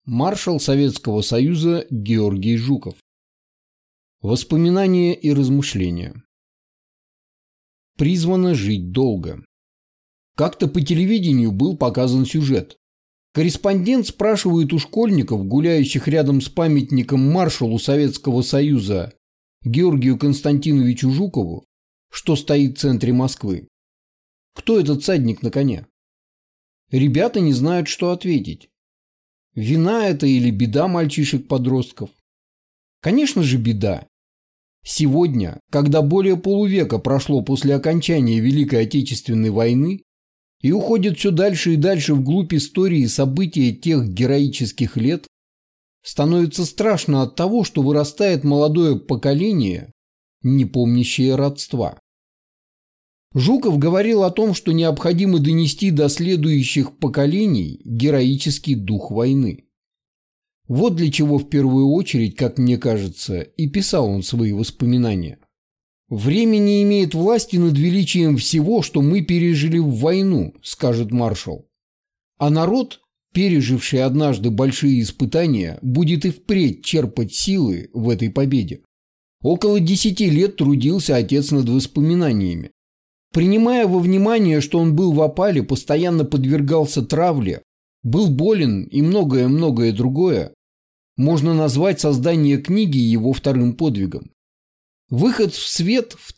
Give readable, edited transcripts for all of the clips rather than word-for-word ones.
Маршал Советского Союза Георгий Жуков. Воспоминания и размышления. Призвано жить долго. Как-то по телевидению был показан сюжет. Корреспондент спрашивает у школьников, гуляющих рядом с памятником маршалу Советского Союза Георгию Константиновичу Жукову, что стоит в центре Москвы: кто этот всадник на коне? Ребята не знают, что ответить. Вина это или беда мальчишек-подростков? Конечно же, беда. Сегодня, когда более полувека прошло после окончания Великой Отечественной войны и уходит все дальше и дальше вглубь истории события тех героических лет, становится страшно от того, что вырастает молодое поколение, не помнящее родства. Жуков говорил о том, что необходимо донести до следующих поколений героический дух войны. Вот для чего в первую очередь, как мне кажется, и писал он свои воспоминания. «Время не имеет власти над величием всего, что мы пережили в войну», – скажет маршал. А народ, переживший однажды большие испытания, будет и впредь черпать силы в этой победе. Около 10 лет трудился отец над воспоминаниями. Принимая во внимание, что он был в опале, постоянно подвергался травле, был болен и многое-многое другое, можно назвать создание книги его вторым подвигом. Выход в свет в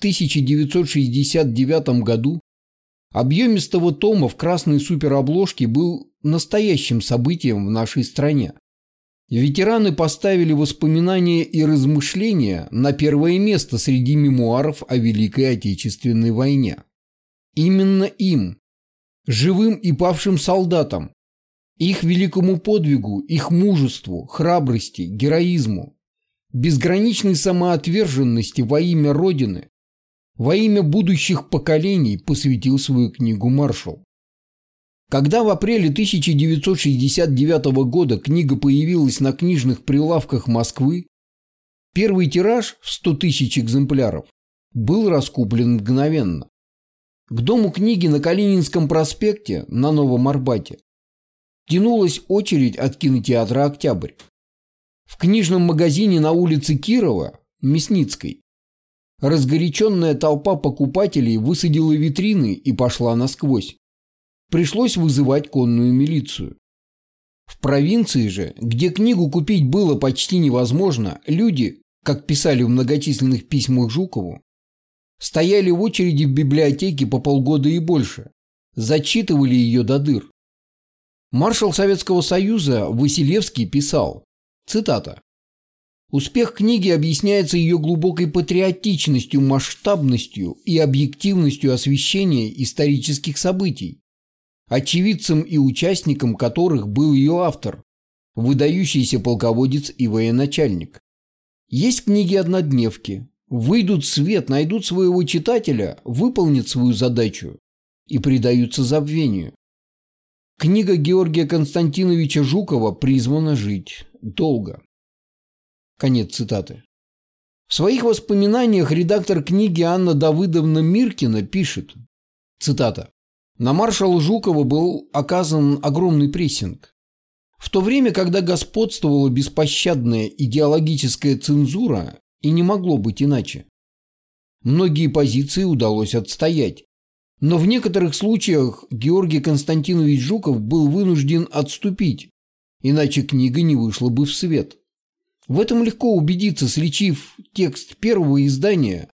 1969 году объемистого тома в красной суперобложке был настоящим событием в нашей стране. Ветераны поставили воспоминания и размышления на первое место среди мемуаров о Великой Отечественной войне. Именно им, живым и павшим солдатам, их великому подвигу, их мужеству, храбрости, героизму, безграничной самоотверженности во имя Родины, во имя будущих поколений посвятил свою книгу маршал. Когда в апреле 1969 года книга появилась на книжных прилавках Москвы, первый тираж в 100 тысяч экземпляров был раскуплен мгновенно. К дому книги на Калининском проспекте на Новом Арбате тянулась очередь от кинотеатра «Октябрь». В книжном магазине на улице Кирова, Мясницкой, разгоряченная толпа покупателей высадила витрины и пошла насквозь. Пришлось вызывать конную милицию. В провинции же, где книгу купить было почти невозможно, люди, как писали в многочисленных письмах Жукову, стояли в очереди в библиотеке по полгода и больше, зачитывали ее до дыр. Маршал Советского Союза Василевский писал, цитата: «Успех книги объясняется ее глубокой патриотичностью, масштабностью и объективностью освещения исторических событий, очевидцем и участником которых был ее автор, выдающийся полководец и военачальник. Есть книги-однодневки, выйдут в свет, найдут своего читателя, выполнят свою задачу и предаются забвению. Книга Георгия Константиновича Жукова призвана жить долго». Конец цитаты. В своих воспоминаниях редактор книги Анна Давыдовна Миркина пишет, цитата: «На маршала Жукова был оказан огромный прессинг. В то время, когда господствовала беспощадная идеологическая цензура, и не могло быть иначе. Многие позиции удалось отстоять, но в некоторых случаях Георгий Константинович Жуков был вынужден отступить, иначе книга не вышла бы в свет. В этом легко убедиться, сличив текст первого издания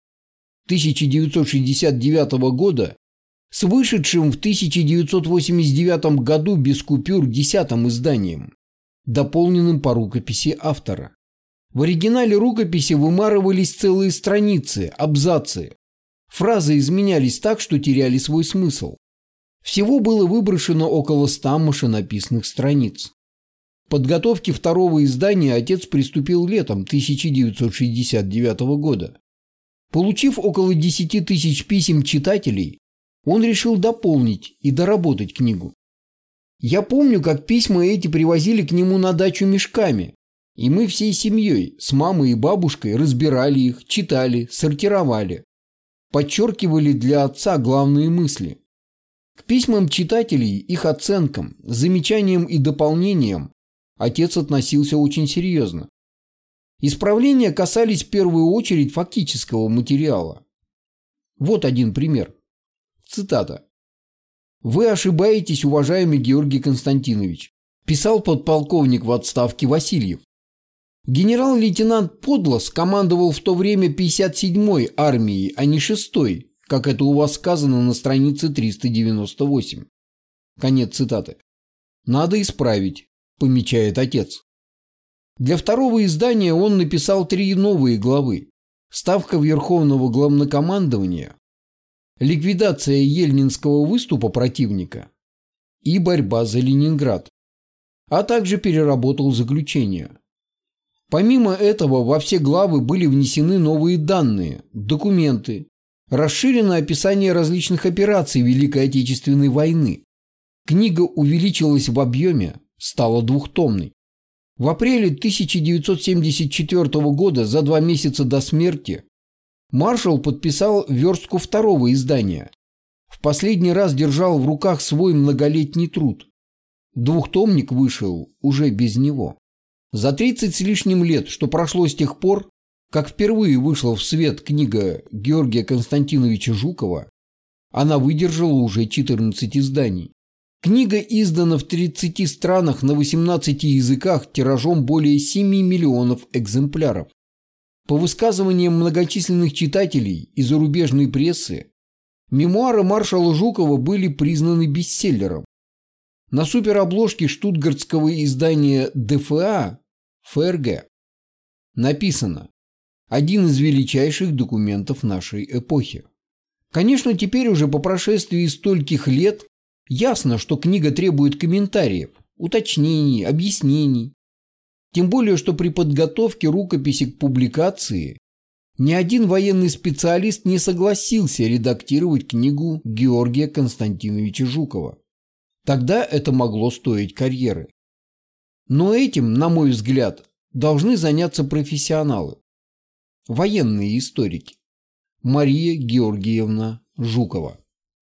1969 года с вышедшим в 1989 году без купюр 10-м изданием, дополненным по рукописи автора. В оригинале рукописи вымарывались целые страницы, абзацы. Фразы изменялись так, что теряли свой смысл. Всего было выброшено около 100 машинописных страниц. К подготовке второго издания отец приступил летом 1969 года. Получив около 10 тысяч писем читателей, он решил дополнить и доработать книгу. Я помню, как письма эти привозили к нему на дачу мешками, и мы всей семьей, с мамой и бабушкой, разбирали их, читали, сортировали, подчеркивали для отца главные мысли. К письмам читателей, их оценкам, замечаниям и дополнениям отец относился очень серьезно. Исправления касались в первую очередь фактического материала. Вот один пример. Цитата. «Вы ошибаетесь, уважаемый Георгий Константинович», писал подполковник в отставке Васильев. Генерал-лейтенант Подлос командовал в то время 57-й армией, а не 6-й, как это у вас сказано на странице 398. Конец цитаты. «Надо исправить», помечает отец. Для второго издания он написал 3 новые главы. Ставка Верховного Главнокомандования, ликвидация Ельнинского выступа противника и борьба за Ленинград, а также переработал заключение. Помимо этого, во все главы были внесены новые данные, документы, расширенное описание различных операций Великой Отечественной войны. Книга увеличилась в объеме, стала двухтомной. В апреле 1974 года, за 2 месяца до смерти, маршал подписал верстку второго издания. В последний раз держал в руках свой многолетний труд. Двухтомник вышел уже без него. За 30 с лишним лет, что прошло с тех пор, как впервые вышла в свет книга Георгия Константиновича Жукова, она выдержала уже 14 изданий. Книга издана в 30 странах на 18 языках тиражом более 7 миллионов экземпляров. По высказываниям многочисленных читателей и зарубежной прессы, мемуары маршала Жукова были признаны бестселлером. На суперобложке штутгартского издания ДФА ФРГ написано «Один из величайших документов нашей эпохи». Конечно, теперь уже по прошествии стольких лет ясно, что книга требует комментариев, уточнений, объяснений. Тем более, что при подготовке рукописи к публикации ни один военный специалист не согласился редактировать книгу Георгия Константиновича Жукова. Тогда это могло стоить карьеры. Но этим, на мой взгляд, должны заняться профессионалы. Военные историки. Мария Георгиевна Жукова.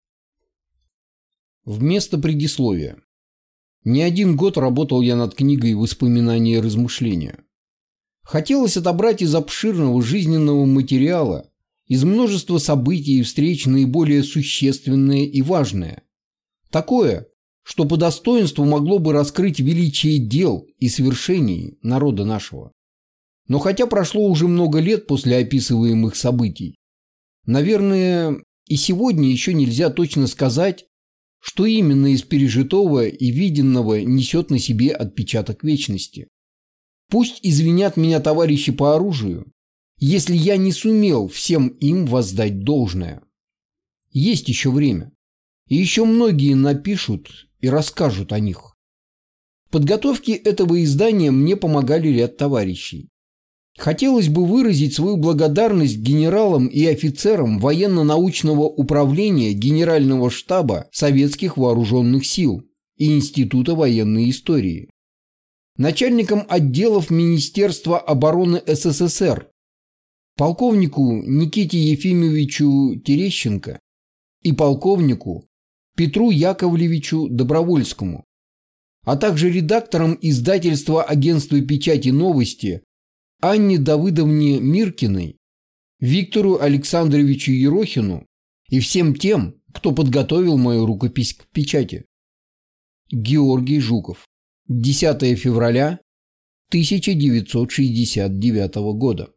Вместо предисловия. Не один год работал я над книгой «Воспоминания и размышления». Хотелось отобрать из обширного жизненного материала, из множества событий и встреч наиболее существенное и важное. Такое, что по достоинству могло бы раскрыть величие дел и свершений народа нашего. Но хотя прошло уже много лет после описываемых событий, наверное, и сегодня еще нельзя точно сказать, что именно из пережитого и виденного несет на себе отпечаток вечности. Пусть извинят меня товарищи по оружию, если я не сумел всем им воздать должное. Есть еще время, и еще многие напишут и расскажут о них. В подготовке этого издания мне помогали ряд товарищей. Хотелось бы выразить свою благодарность генералам и офицерам военно-научного управления Генерального штаба Советских вооруженных сил и Института военной истории, начальникам отделов Министерства обороны СССР, полковнику Никите Ефимовичу Терещенко и полковнику Петру Яковлевичу Добровольскому, а также редакторам издательства агентства печати «Новости» Анне Давыдовне Миркиной, Виктору Александровичу Ерохину и всем тем, кто подготовил мою рукопись к печати. Георгий Жуков. 10 февраля 1969 года.